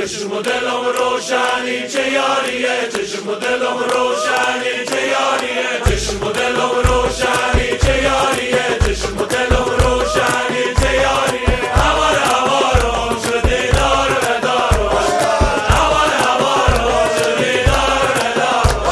چشم و دلم روشنی چه یاریه، چشم و دلم روشنی چه یاریه، چشم و دلم روشنی چه یاریه، چشم و دلم روشنی چه یاریه. هوار هوارم شدی دار ندارم، هوار هوارم شدی دار ندارم.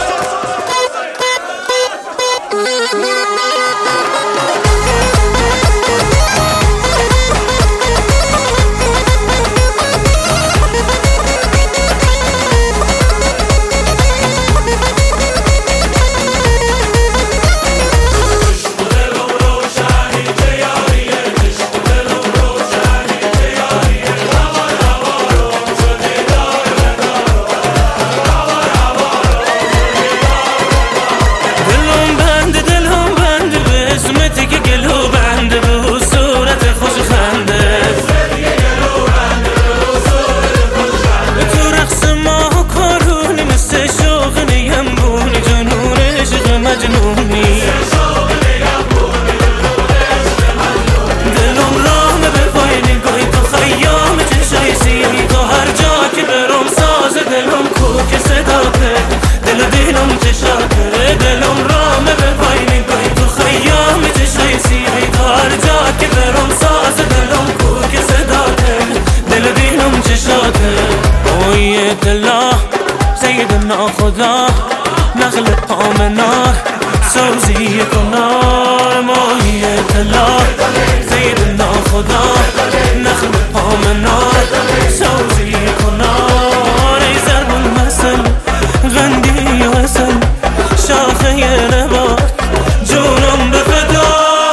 سيدنا خدا نخلق آمنار سوزی کنار ماهیت الله سيدنا خدا نخلق آمنار سوزی کنار ای ضرب المثل غندی و حسن شاخه نبات جونم به فدا.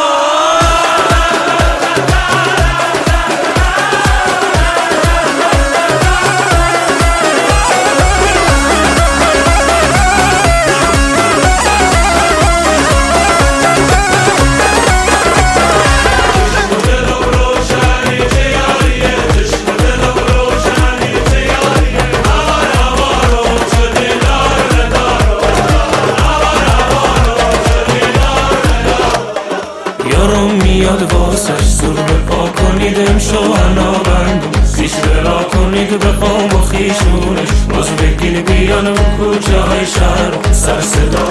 میاد واسش زور بپا کنید امشو هنا بندم خیش برا کنید بخوام و خیشونش روز بگین بیان و کوچه های شهر سر صدا